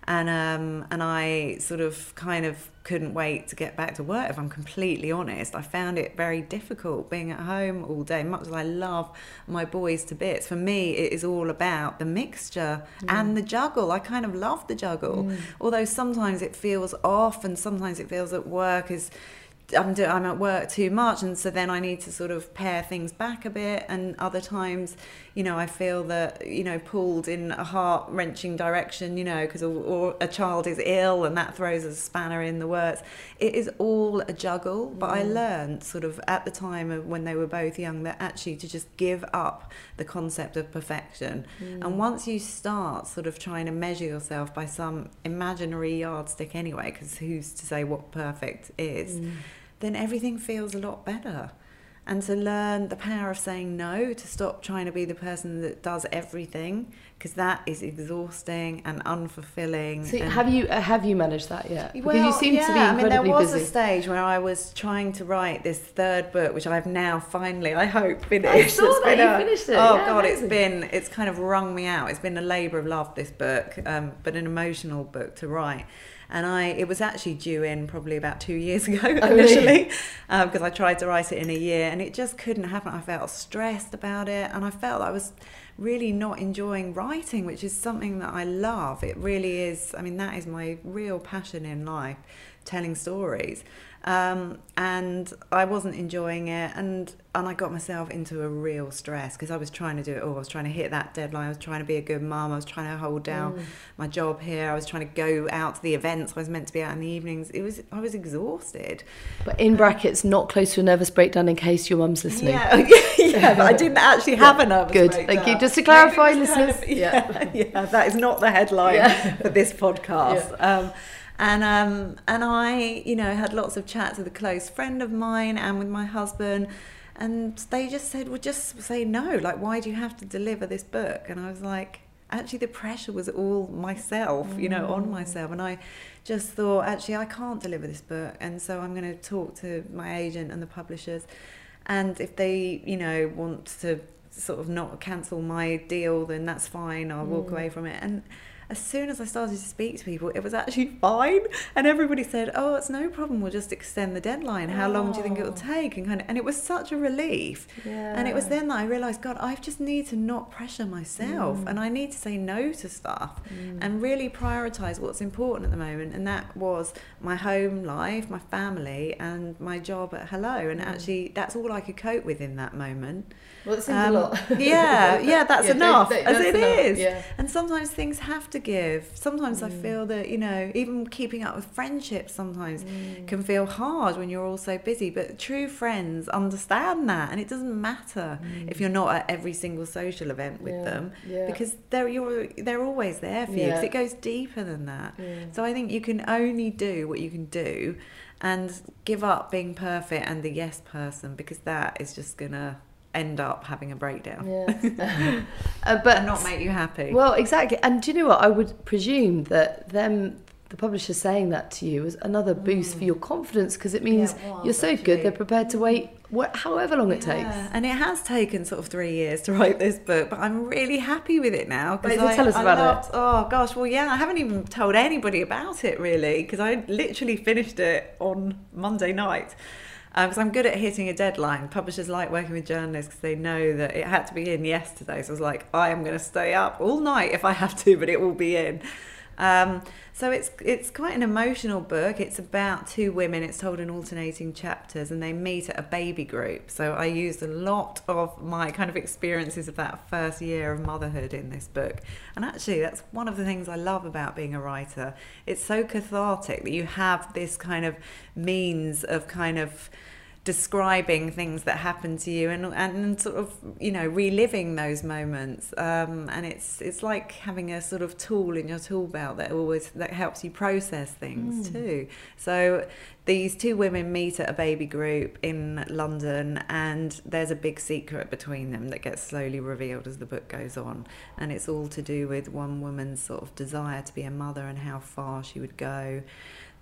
And um, and I sort of kind of couldn't wait to get back to work, if I'm completely honest. I found it very difficult being at home all day. Much as I love my boys to bits, for me it is all about the mixture mm. and the juggle. I kind of love the juggle, mm. although sometimes it feels off, and sometimes it feels at work is I'm, do, I'm at work too much, and so then I need to sort of pare things back a bit. And other times, you know, I feel that, you know, pulled in a heart-wrenching direction, you know, because or, or a child is ill and that throws a spanner in the works. It is all a juggle, but mm. I learned sort of at the time of when they were both young that actually to just give up the concept of perfection. Mm. And once you start sort of trying to measure yourself by some imaginary yardstick anyway, because who's to say what perfect is, mm. then everything feels a lot better. And to learn the power of saying no, to stop trying to be the person that does everything, because that is exhausting and unfulfilling. So and have you uh, have you managed that yet? Because well, you seem yeah, to be I incredibly mean, there was busy. a stage where I was trying to write this third book, which I've now finally, I hope, finished. I saw It's that been you a- finished it. Oh Yeah, God, amazing. it's been, it's kind of wrung me out. It's been a labour of love, this book, um, but an emotional book to write. And I, it was actually due in probably about two years ago Oh, initially, really? um, because I tried to write it in a year, and it just couldn't happen. I felt stressed about it, and I felt I was really not enjoying writing, which is something that I love. It really is. I mean, that is my real passion in life, telling stories. Um, and I wasn't enjoying it, and and I got myself into a real stress because I was trying to do it all. I was trying to hit that deadline. I was trying to be a good mum. I was trying to hold down mm. my job here. I was trying to go out to the events I was meant to be out in the evenings. It was I was exhausted. But in brackets, not close to a nervous breakdown in case your mum's listening. Yeah, yeah, but I didn't actually have a nervous Good, breakdown. thank you. Just to clarify, Maybe it was listeners. kind of- yeah, yeah, that is not the headline Yeah. for this podcast. Yeah. Um, And um, and I, you know, had lots of chats with a close friend of mine and with my husband, and they just said, well, just say no. Like, why do you have to deliver this book? And I was like, actually, the pressure was all myself, you know, on myself. And I just thought, actually, I can't deliver this book. And so I'm going to talk to my agent and the publishers. And if they, you know, want to sort of not cancel my deal, then that's fine. I'll walk away from it. And as soon as I started to speak to people, it was actually fine, and everybody said, "Oh, it's no problem. We'll just extend the deadline. How long do you think it will take?" And kind of, and it was such a relief. Yeah. And it was then that I realised, God, I just need to not pressure myself, mm. and I need to say no to stuff, mm. and really prioritise what's important at the moment. And that was my home life, my family, and my job at Hello. And mm. actually, that's all I could cope with in that moment. Well, it seems Um, a lot. yeah, yeah, that's Yeah, enough, that- as that's it enough, is. yeah. And sometimes things have to give. Sometimes Mm. I feel that, you know, even keeping up with friendships sometimes Mm. can feel hard when you're all so busy. But true friends understand that, and it doesn't matter mm. if you're not at every single social event with Yeah, them, yeah. because they're you're they're always there for you. Yeah. Because it goes deeper than that. Yeah. So I think you can only do what you can do, and give up being perfect and the yes person, because that is just gonna end up having a breakdown. Yeah. uh, but And not make you happy. Well, exactly. And do you know what? I would presume that them, the publisher saying that to you was another boost mm. for your confidence, because it means Yeah, it was, you're so actually. good, they're prepared to wait wh- however long it Yeah. takes. And it has taken sort of three years to write this book, but I'm really happy with it now. Wait, I, so tell us I about loved, it. Oh gosh, well yeah, I haven't even told anybody about it really, because I literally finished it on Monday night. Because um, I'm good at hitting a deadline. Publishers like working with journalists because they know that it had to be in yesterday. So I was like, I am going to stay up all night if I have to, but it will be in. Um, so it's it's quite an emotional book. It's about two women. It's told in alternating chapters, and they meet at a baby group. So I used a lot of my kind of experiences of that first year of motherhood in this book. And actually, that's one of the things I love about being a writer. It's so cathartic that you have this kind of means of kind of describing things that happen to you, and and sort of, you know, reliving those moments, um, and it's it's like having a sort of tool in your tool belt that always that helps you process things mm. too. So these two women meet at a baby group in London, and there's a big secret between them that gets slowly revealed as the book goes on, and it's all to do with one woman's sort of desire to be a mother and how far she would go.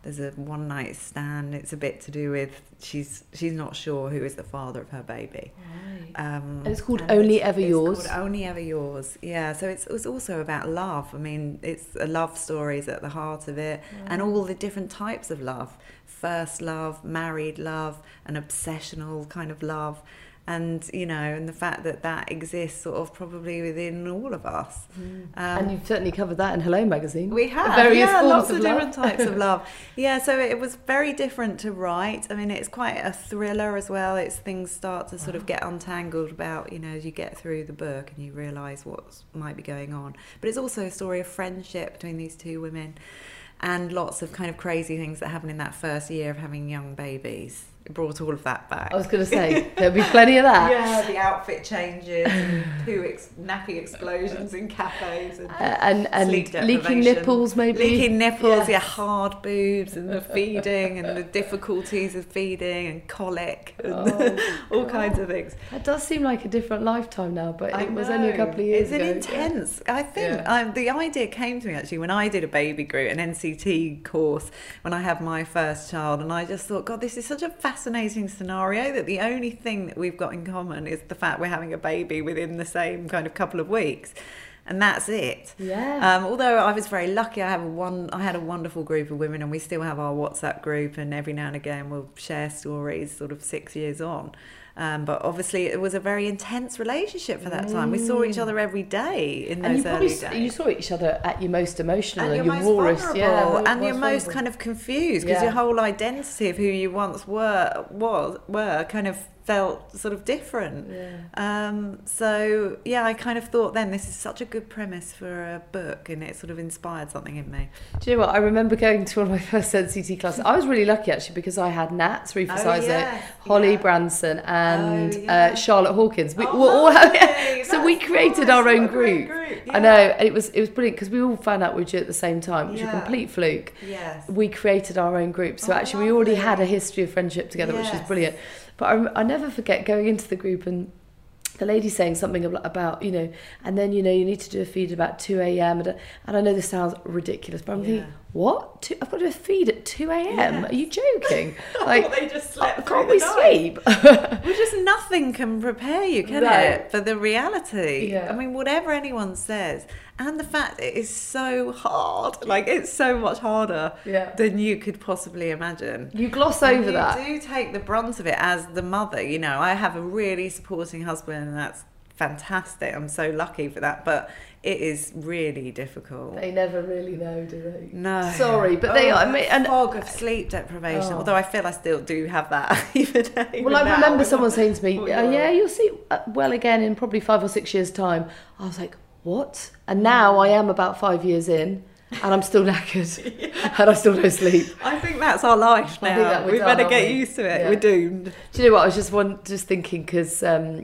there's a one night stand. It's a bit to do with she's she's not sure who is the father of her baby. Right. Um, and it's called Only it's, Ever it's Yours. It's called Only Ever Yours. Yeah. So it's it's also about love. I mean, it's a love stories at the heart of it, mm. and all the different types of love: first love, married love, an obsessional kind of love. And, you know, and the fact that that exists sort of probably within all of us. Mm. Um, and you've certainly covered that in Hello Magazine. We have, various yeah, forms lots of, of love. different types of love. Yeah, so it was very different to write. I mean, it's quite a thriller as well. It's things start to sort wow. of get untangled about, you know, as you get through the book and you realise what might be going on. But it's also a story of friendship between these two women and lots of kind of crazy things that happen in that first year of having young babies. It brought all of that back. I was going to say, there'll be plenty of that. Yeah, the outfit changes, and poo ex- nappy explosions in cafes, and, uh, and, and leaking nipples, maybe. Leaking nipples, yeah. yeah, hard boobs, and the feeding, and the difficulties of feeding, and colic, and oh, all God. kinds of things. It does seem like a different lifetime now, but I it was know. only a couple of years it's ago. It's intense. Yeah. I think yeah. um, the idea came to me actually when I did a baby group, an N C T course, when I had my first child, and I just thought, God, this is such a fascinating scenario that the only thing that we've got in common is the fact we're having a baby within the same kind of couple of weeks, and that's it. Yeah. Um, although I was very lucky, I have a one. I had a wonderful group of women, and we still have our WhatsApp group, and every now and again we'll share stories. Sort of six years on. Um, but obviously it was a very intense relationship for that time. We saw each other every day in and those you early probably, days. You saw each other at your most emotional and, and your your most rawest, vulnerable, yeah, and your most vulnerable. kind of confused because yeah. your whole identity of who you once were was were kind of felt sort of different. Yeah. Um, so yeah, I kind of thought then this is such a good premise for a book, and it sort of inspired something in me. Do you know what? I remember going to one of my first N C T classes. I was really lucky actually because I had Nats, Rufus oh, Isaac, yes. Holly yeah. Branson, and oh, yeah. uh, Charlotte Hawkins. We oh, were all having, so we created nice. our own what group. group. Yeah. I know, and it was it was brilliant because we all found out we were due at the same time, which yeah. was a complete fluke. Yes. We created our own group, so oh, actually we lovely. already had a history of friendship together, yes. which was brilliant. But I, I never forget going into the group and the lady saying something about, you know, and then, you know, you need to do a feed about two a.m. And, and I know this sounds ridiculous, but I'm yeah. thinking, what? Two, I've got to do a feed at two a.m? Yeah. Are you joking? Like, well, they just slept can't through we the sleep? well, just nothing can prepare you, can no. it, for the reality? Yeah. I mean, whatever anyone says, and the fact it is so hard, like it's so much harder yeah. than you could possibly imagine. You gloss over you that. You do take the brunt of it as the mother. You know, I have a really supporting husband, and that's fantastic. I'm so lucky for that, but it is really difficult. They never really know, do they? No. Sorry, but oh, they are. I mean, and fog of sleep deprivation. Oh. Although I feel I still do have that even. even well, I now, remember someone saying to me, oh, yeah. yeah, you'll see well again in probably five or six years' time. I was like, what? And now I am about five years in, and I'm still knackered, yeah. and I still don't sleep. I think that's our life now. I think that we're we done, better get we? used to it. Yeah. We're doomed. Do you know what? I was just one, just thinking because um,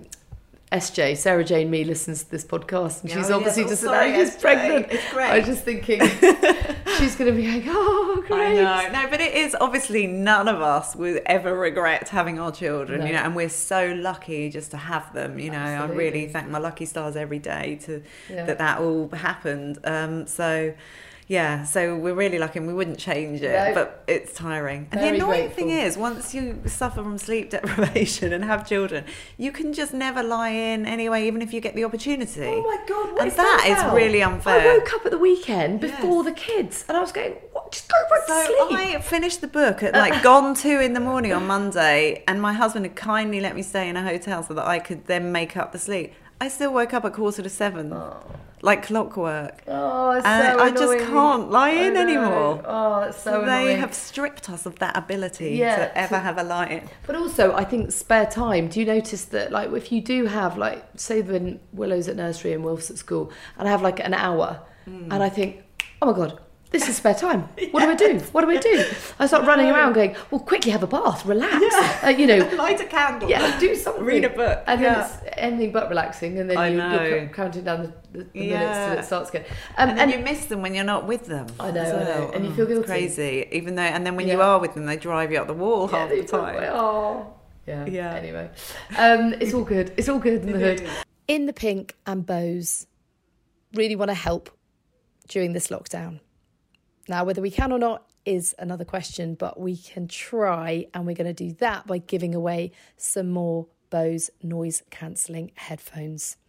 S J, Sarah Jane Me, listens to this podcast, and she's oh, obviously yes. just oh, sorry, she's S J. pregnant. It's great. I was just thinking she's going to be like, oh, great. I know. No, but it is obviously none of us would ever regret having our children, No. you know, and we're so lucky just to have them, you know. Absolutely. I really thank my lucky stars every day to Yeah. that that all happened. Um, so. Yeah, so we're really lucky and we wouldn't change it, No. but it's tiring. And Very the annoying grateful. thing is, once you suffer from sleep deprivation and have children, you can just never lie in anyway, even if you get the opportunity. Oh my God, what and is that that is about? really unfair. I woke up at the weekend before Yes. the kids, and I was going, what? Just go back So to sleep. I finished the book at like gone two in the morning on Monday, and my husband had kindly let me stay in a hotel so that I could then make up the sleep. I still woke up at quarter to seven, Oh. like clockwork. Oh, it's And so I just annoying. can't lie I in know. anymore. Oh, it's so So they annoying. have stripped us of that ability Yeah. to ever have a lie in. But also, I think spare time. Do you notice that, like, if you do have, like, say when Willow's at nursery and Wilf's at school, and I have like an hour, Mm. and I think, oh my God, this is spare time. What do I do? What do I do? I start running around going, well, quickly have a bath, relax. Yeah. Uh, you know, Light a candle. yeah, do something. Read a book. And then Yeah. it's anything but relaxing, and then I you, know. you're c- counting down the, the, the Yeah. minutes till it starts again. Um, And then you miss them when you're not with them. I know, as I know. well. And you Oh, feel it's guilty. crazy. Even though, and then when you Yeah. are with them, they drive you up the wall yeah, half they the talk time. about, oh. Yeah. Yeah. Anyway, um, it's all good. It's all good in the hood. In the Pink and Bose really want to help during this lockdown. Now, whether we can or not is another question, but we can try, and we're going to do that by giving away some more Bose noise cancelling headphones.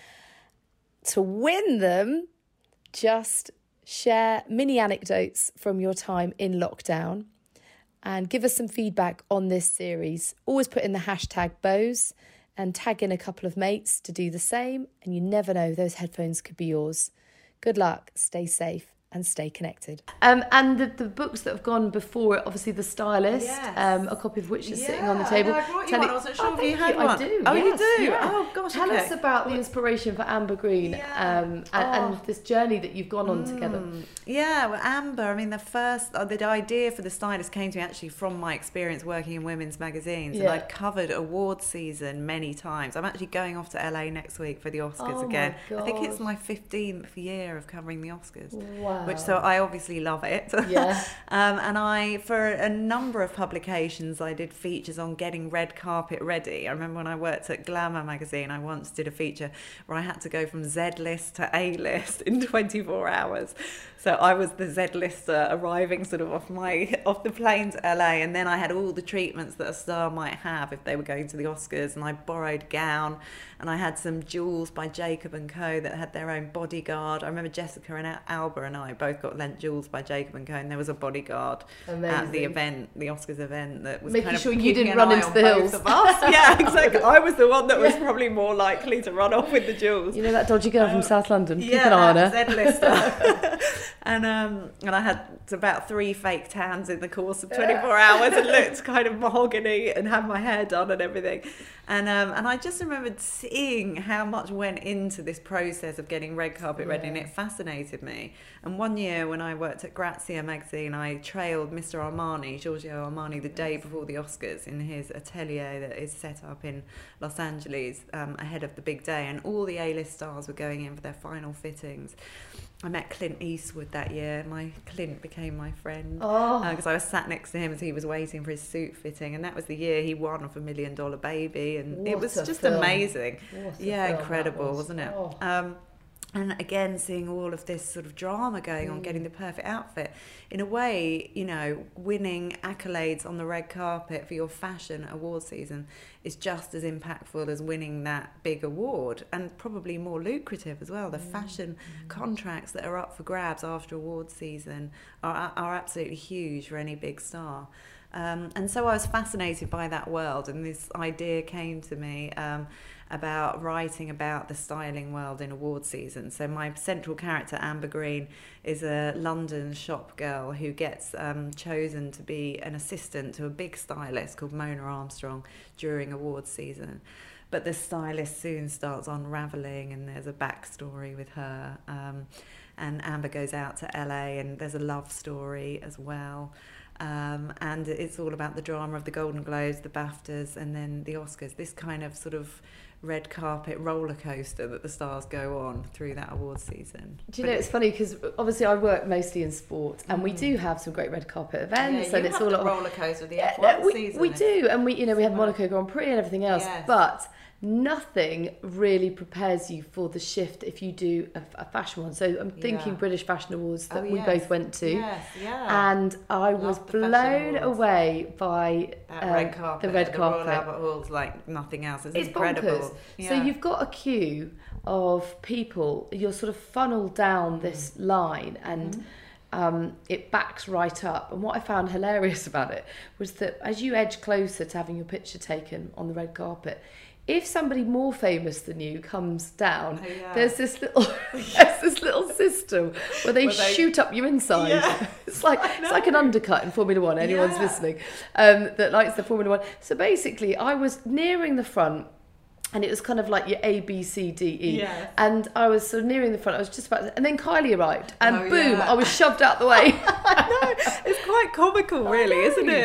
To win them, just share mini anecdotes from your time in lockdown and give us some feedback on this series. Always put in the hashtag Bose and tag in a couple of mates to do the same, and you never know, those headphones could be yours. Good luck, stay safe and stay connected. Um, and the, the books that have gone before it, obviously The Stylist, yes. um, a copy of which is yeah, sitting on the table. I, know, I brought you Tell one. it, I wasn't sure oh, if you thank had you. one. I do. Oh, yes, you do? Yeah. Oh, gosh, Tell okay. us about the inspiration for Amber Green yeah. um, and, oh. and this journey that you've gone on mm. together. Yeah, well, Amber, I mean, the first, uh, the idea for The Stylist came to me actually from my experience working in women's magazines. Yeah. And I'd covered awards season many times. I'm actually going off to L A next week for the Oscars oh again. My God. I think it's my fifteenth year of covering the Oscars. Wow. Which, so I obviously love it. Yeah. um, and I, for a number of publications, I did features on getting red carpet ready. I remember when I worked at Glamour magazine, I once did a feature where I had to go from Z-list to A-list in twenty-four hours. So I was the Z-lister arriving sort of off my off the plane to L A, and then I had all the treatments that a star might have if they were going to the Oscars, and I borrowed a gown, and I had some jewels by Jacob and Co that had their own bodyguard. I remember Jessica and Alba and I both got lent jewels by Jacob and Co, and there was a bodyguard Amazing. At the event, the Oscars event, that was making kind of sure you didn't an run eye into on the both hills. Of us. Yeah, exactly. I was the one that was probably more likely to run off with the jewels. You know that dodgy girl um, from South London? Keep yeah, an eye on her. Z-lister. and um, and I had about three fake tans in the course of twenty-four hours and looked kind of mahogany and had my hair done and everything. And um, and I just remembered seeing how much went into this process of getting red carpet ready, yeah. and it fascinated me. And one year when I worked at Grazia magazine, I trailed Mister Armani, Giorgio Armani, the day before the Oscars in his atelier that is set up in Los Angeles um, ahead of the big day, and all the A-list stars were going in for their final fittings. I met Clint Eastwood that year. My Clint became my friend because oh. uh, I was sat next to him as he was waiting for his suit fitting, and that was the year he won off A Million Dollar Baby, and what it was just film. amazing. What yeah, incredible, was. wasn't it? Oh. Um, and again, seeing all of this sort of drama going on, mm. getting the perfect outfit. In a way, you know, winning accolades on the red carpet for your fashion award season is just as impactful as winning that big award, and probably more lucrative as well. The mm. fashion mm. contracts that are up for grabs after award season are, are absolutely huge for any big star. Um, and so I was fascinated by that world, and this idea came to me um, about writing about the styling world in award season. So my central character, Amber Green, is a London shop girl who gets um, chosen to be an assistant to a big stylist called Mona Armstrong during award season. But the stylist soon starts unravelling, and there's a backstory with her. Um, and Amber goes out to L A, and there's a love story as well. Um, and it's all about the drama of the Golden Globes, the BAFTAs, and then the Oscars. This kind of sort of red carpet roller coaster that the stars go on through that award season. Do you but know, it's funny because obviously I work mostly in sport, and mm. we do have some great red carpet events. Yeah, and you it's have all the of, roller coaster of the F one we, season. We do, and we, you know, we have Monaco Grand Prix and everything else, yes. but nothing really prepares you for the shift if you do a, a fashion one. So I'm thinking yeah. British Fashion Awards that oh, we yes. both went to, yes, yeah. and I Love was blown away by that um, red carpet, the red the carpet. Royal Albert Hall's like nothing else. It's, it's incredible. Yeah. So you've got a queue of people. You're sort of funneled down this line, and. Mm-hmm. Um, it backs right up. And what I found hilarious about it was that as you edge closer to having your picture taken on the red carpet, if somebody more famous than you comes down, oh, yeah. there's this little there's this little system where they, where they shoot up your inside. Yeah. It's like it's like an undercut in Formula One. Anyone's yeah. listening um, that likes the Formula One. So basically, I was nearing the front. And it was kind of like your A, B, C, D, E. Yes. And I was sort of nearing the front. I was just about to... And then Kylie arrived. And oh, boom, yeah. I was shoved out the way. I know. It's quite comical, really, isn't it?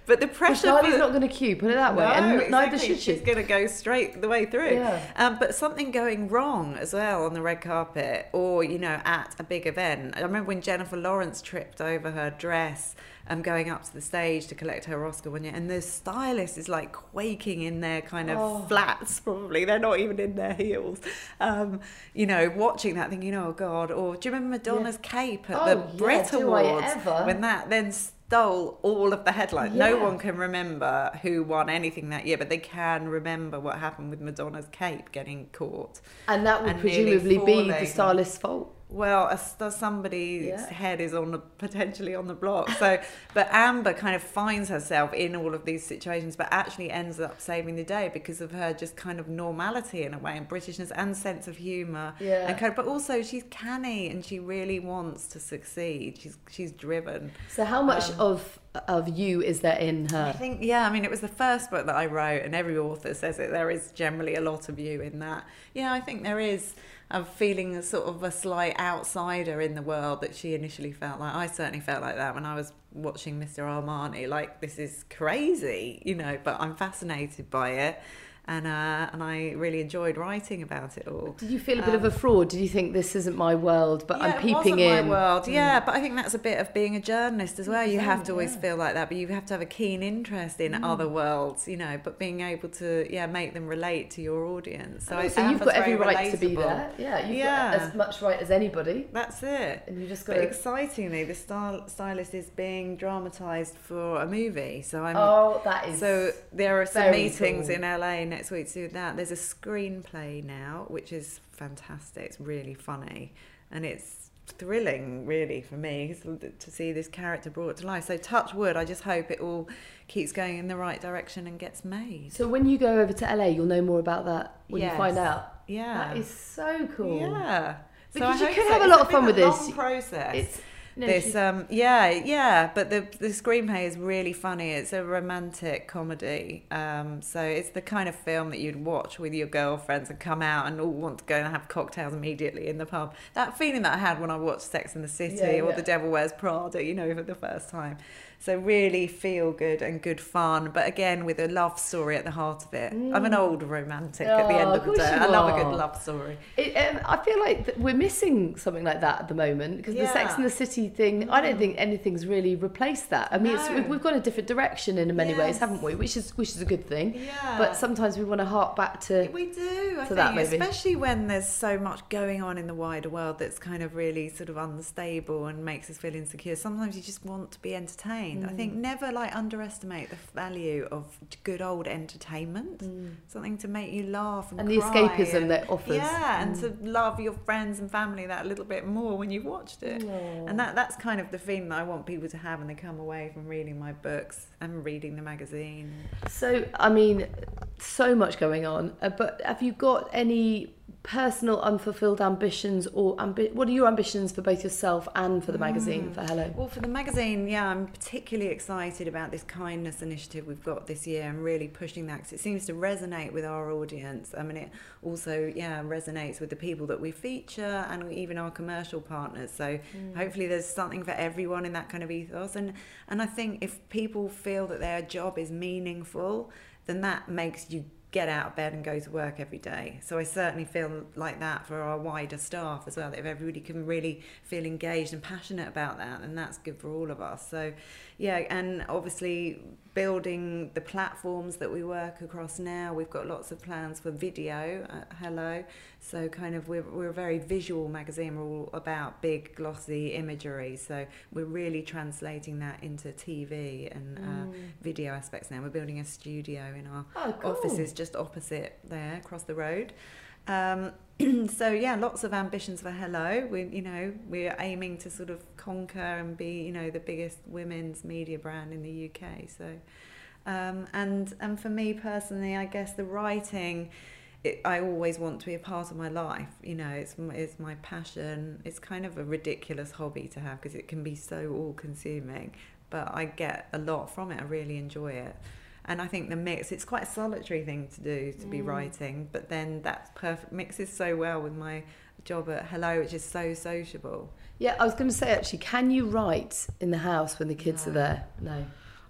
but the pressure. Charlie's for, not going to queue, put it that way, no, and exactly. neither should she. She's going to go straight the way through. Yeah. Um, but something going wrong as well on the red carpet, or you know, at a big event. I remember when Jennifer Lawrence tripped over her dress. Um, going up to the stage to collect her Oscar one year, and the stylist is like quaking in their kind of oh. flats, probably they're not even in their heels, um, you know, watching that thinking, oh God. Or do you remember Madonna's yeah. cape at oh, the yeah, Brit do Awards I ever? when that then stole all of the headlines? Yeah. No one can remember who won anything that year, but they can remember what happened with Madonna's cape getting caught, and that would and presumably be the stylist's fault. Well, a, somebody's yeah. head is on the, potentially on the block. So, but Amber kind of finds herself in all of these situations, but actually ends up saving the day because of her just kind of normality in a way, and Britishness and sense of humour. Yeah. And kind of, but also she's canny and she really wants to succeed. She's she's driven. So how much um, of of you is there in her? I think, yeah, I mean, it was the first book that I wrote, and every author says it. There is generally a lot of you in that. Yeah, I think there is. Of feeling a sort of a slight outsider in the world that she initially felt like. I certainly felt like that when I was watching Mister Armani. Like, this is crazy, you know, but I'm fascinated by it. And uh, and I really enjoyed writing about it all. Did you feel a bit um, of a fraud? Did you think this isn't my world, but yeah, I'm peeping it wasn't in? my world. Yeah, mm. but I think that's a bit of being a journalist as well. You have to always yeah. feel like that, but you have to have a keen interest in mm. other worlds, you know. But being able to, yeah, make them relate to your audience. So, so you've got every right to be there. Yeah, you've yeah. got as much right as anybody. That's it. And you just got. But to... excitingly, the style, stylist is being dramatised for a movie. So I'm. Oh, that is. So there are some meetings cool. in L A next week to do that. There's a screenplay now, which is fantastic. It's really funny, and it's thrilling, really, for me to see this character brought to life. So touch wood, I just hope it all keeps going in the right direction and gets made. So when you go over to L A, you'll know more about that when yes. you find out. Yeah, that is so cool. Yeah, because so you could so. have a It's lot of fun been with a this. Long process. It's No, this she's... um yeah yeah but the the screenplay is really funny. It's a romantic comedy, um so it's the kind of film that you'd watch with your girlfriends and come out and all want to go and have cocktails immediately in the pub. That feeling that I had when I watched Sex and the City yeah, or yeah. The Devil Wears Prada, you know, for the first time. So really feel good and good fun, but again with a love story at the heart of it. Mm. I'm an old romantic oh, at the end of, of the day. I love are. a good love story. It, um, I feel like th- we're missing something like that at the moment, because yeah. the Sex and the City thing, I don't think anything's really replaced that. I mean, no. it's, we've, we've gone a different direction in many yes. ways, haven't we? Which is which is a good thing. Yeah. But sometimes we want to hark back to we do. I to think, that maybe. Especially when there's so much going on in the wider world that's kind of really sort of unstable and makes us feel insecure. Sometimes you just want to be entertained. Mm. I think never like underestimate the value of good old entertainment. Mm. Something to make you laugh and, and cry the escapism and, that offers. Yeah, mm. and to love your friends and family that little bit more when you've watched it. Aww. And that that's kind of the feeling that I want people to have when they come away from reading my books and reading the magazine. So, I mean, so much going on, uh, but have you got any personal unfulfilled ambitions, or ambi- what are your ambitions for both yourself and for the magazine, mm. for Hello? Well, for the magazine, yeah, I'm particularly excited about this kindness initiative we've got this year and really pushing that because it seems to resonate with our audience. I mean, it also, yeah, resonates with the people that we feature and even our commercial partners. So mm. hopefully there's something for everyone in that kind of ethos. And, and I think if people feel that their job is meaningful, then that makes you get out of bed and go to work every day. So I certainly feel like that for our wider staff as well, that if everybody can really feel engaged and passionate about that, then that's good for all of us. So yeah, and obviously building the platforms that we work across now. We've got lots of plans for video at Hello. So kind of we're, we're a very visual magazine. We're all about big glossy imagery. So we're really translating that into T V and mm. uh, video aspects now. We're building a studio in our oh, cool. offices just opposite there, across the road. Um, so yeah, lots of ambitions for Hello. We, you know, we're aiming to sort of conquer and be, you know, the biggest women's media brand in the U K. So, um, and and for me personally, I guess the writing, it, I always want to be a part of my life. You know, it's it's my passion. It's kind of a ridiculous hobby to have because it can be so all-consuming, but I get a lot from it. I really enjoy it. And I think the mix, it's quite a solitary thing to do, to be mm. writing, but then that perfect mixes so well with my job at Hello, which is so sociable. Yeah, I was going to say, actually, can you write in the house when the kids no. are there? No.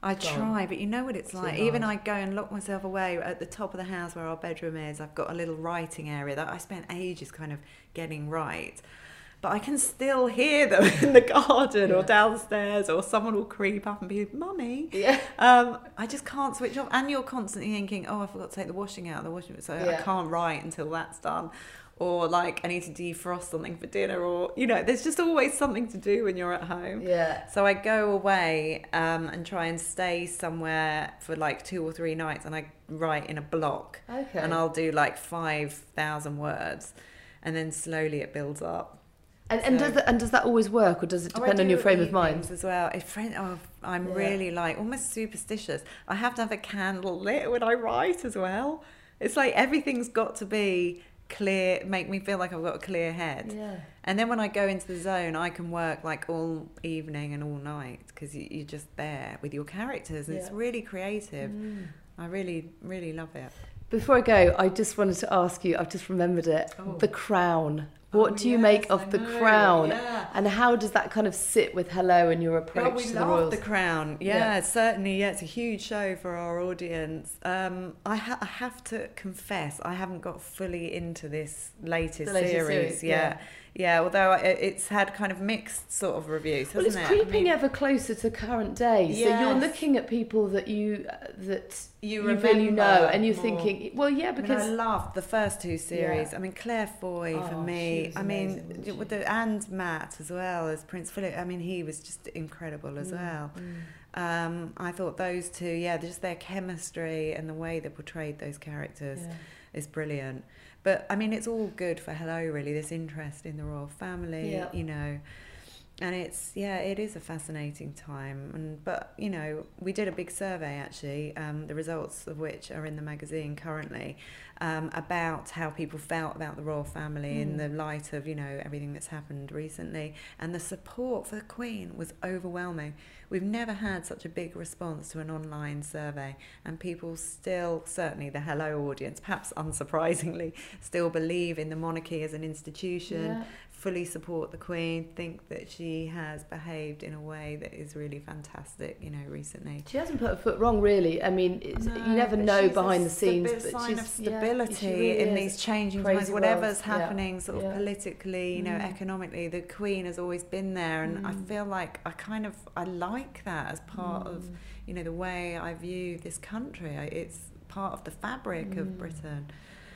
I try, but you know what it's Too like. hard. Even I go and lock myself away at the top of the house where our bedroom is. I've got a little writing area that I spent ages kind of getting right. But I can still hear them in the garden yeah. or downstairs, or someone will creep up and be, Mummy. Yeah. Um, I just can't switch off. And you're constantly thinking, oh, I forgot to take the washing out of the washing machine, so yeah. I can't write until that's done. Or like, I need to defrost something for dinner, or, you know, there's just always something to do when you're at home. Yeah. So I go away um, and try and stay somewhere for like two or three nights, and I write in a block. Okay. And I'll do like five thousand words, and then slowly it builds up. And, and so, does that, and does that always work, or does it depend oh, on your frame of mind as well? If friend, oh, I'm yeah. really like almost superstitious. I have to have a candle lit when I write as well. It's like everything's got to be clear, make me feel like I've got a clear head. Yeah. And then when I go into the zone, I can work like all evening and all night, because you, you're just there with your characters, and yeah. it's really creative. Mm. I really, really love it. Before I go, I just wanted to ask you, I've just remembered it, oh. The Crown. What oh, do you yes, make of I The know, Crown? Yeah. And how does that kind of sit with Hello and your approach oh, we to the love royals? The Crown. Yeah, yeah, certainly. Yeah, it's a huge show for our audience. Um, I, ha- I have to confess, I haven't got fully into this latest, latest series. series Yeah. yeah. Yeah, although it's had kind of mixed sort of reviews, hasn't well, it's it? creeping I mean, ever closer to current day. Yes. So you're looking at people that you uh, that you, you really know, and you're more. thinking, well, yeah, because I, mean, I loved the first two series. Yeah. I mean, Claire Foy oh, for me. was I amazing, mean, with the and Matt as well as Prince Philip. I mean, he was just incredible as mm. well. Mm. Um, I thought those two, yeah, just their chemistry and the way they portrayed those characters yeah. is brilliant. But, I mean, it's all good for Hello, really, this interest in the royal family, yeah. you know. And it's, yeah, it is a fascinating time. And But, you know, we did a big survey, actually, um, the results of which are in the magazine currently, um, about how people felt about the royal family mm. in the light of, you know, everything that's happened recently. And the support for the Queen was overwhelming. We've never had such a big response to an online survey, and people still, certainly the Hello audience, perhaps unsurprisingly, still believe in the monarchy as an institution, yeah. fully support the Queen, think that she has behaved in a way that is really fantastic, you know, recently. She hasn't put a foot wrong, really. I mean, it's, no, you never know behind the scenes. It's a but sign she's, of stability yeah, really in these changing times, whatever's happening yeah. sort of yeah. politically, you know, mm. economically, the Queen has always been there, and mm. I feel like I kind of, I like that as part mm. of, you know, the way I view this country. It's part of the fabric mm. of Britain.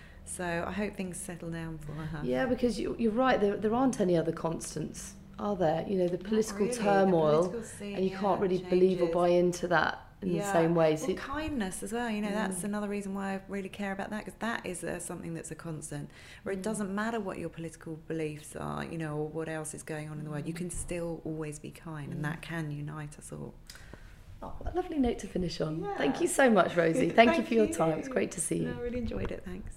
So I hope things settle down for her. Yeah, because you, you're right, there, there aren't any other constants, are there? You know, the political really. turmoil, the political scene, and you yeah, can't really changes. believe or buy into that in yeah. the same way. So well, kindness as well, you know, mm. that's another reason why I really care about that, because that is uh, something that's a constant, where it doesn't matter what your political beliefs are, you know, or what else is going on in the world, you can still always be kind, mm. and that can unite us all. Oh, what a lovely note to finish on. Yeah. Thank you so much, Rosie. Thank, Thank you for your you. time. It's great to see you. No, I really enjoyed it, thanks.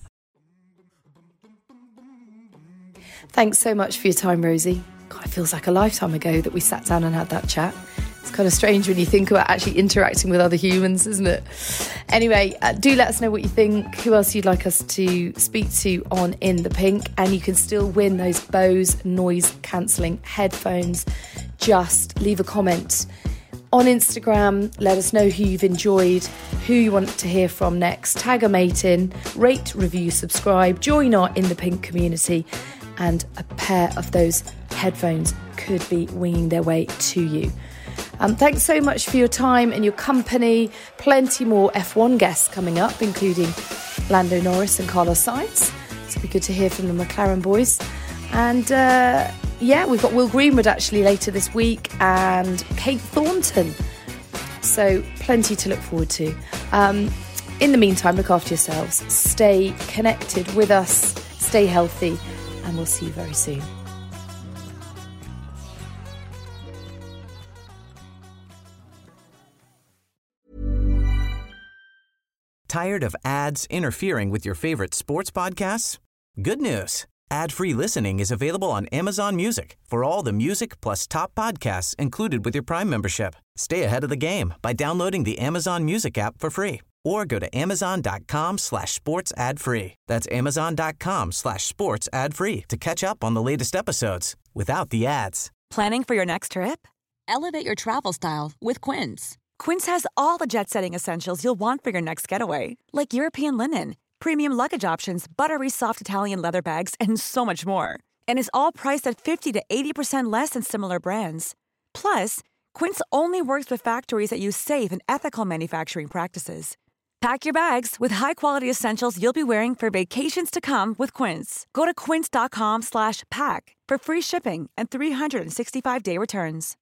Thanks so much for your time, Rosie. God, it feels like a lifetime ago that we sat down and had that chat. It's kind of strange when you think about actually interacting with other humans, isn't it? Anyway, uh, do let us know what you think, who else you'd like us to speak to on In the Pink, and you can still win those Bose noise cancelling headphones. Just leave a comment on Instagram, let us know who you've enjoyed, who you want to hear from next. Tag a mate in, rate, review, subscribe, join our In the Pink community, and a pair of those headphones could be winging their way to you. Um, thanks so much for your time and your company. Plenty more F one guests coming up, including Lando Norris and Carlos Sainz. It'll be good to hear from the McLaren boys. And uh, yeah, we've got Will Greenwood actually later this week, and Kate Thornton. So plenty to look forward to. Um, in the meantime, look after yourselves. Stay connected with us. Stay healthy. And we'll see you very soon. Tired of ads interfering with your favorite sports podcasts? Good news. Ad-free listening is available on Amazon Music for all the music plus top podcasts included with your Prime membership. Stay ahead of the game by downloading the Amazon Music app for free, or go to amazon.com slash sports ad free. That's amazon.com slash sports ad free to catch up on the latest episodes without the ads. Planning for your next trip? Elevate your travel style with Quince. Quince has all the jet-setting essentials you'll want for your next getaway, like European linen, premium luggage options, buttery soft Italian leather bags, and so much more. And is all priced at fifty to eighty percent less than similar brands. Plus, Quince only works with factories that use safe and ethical manufacturing practices. Pack your bags with high-quality essentials you'll be wearing for vacations to come with Quince. Go to quince.com slash pack for free shipping and three sixty-five day returns.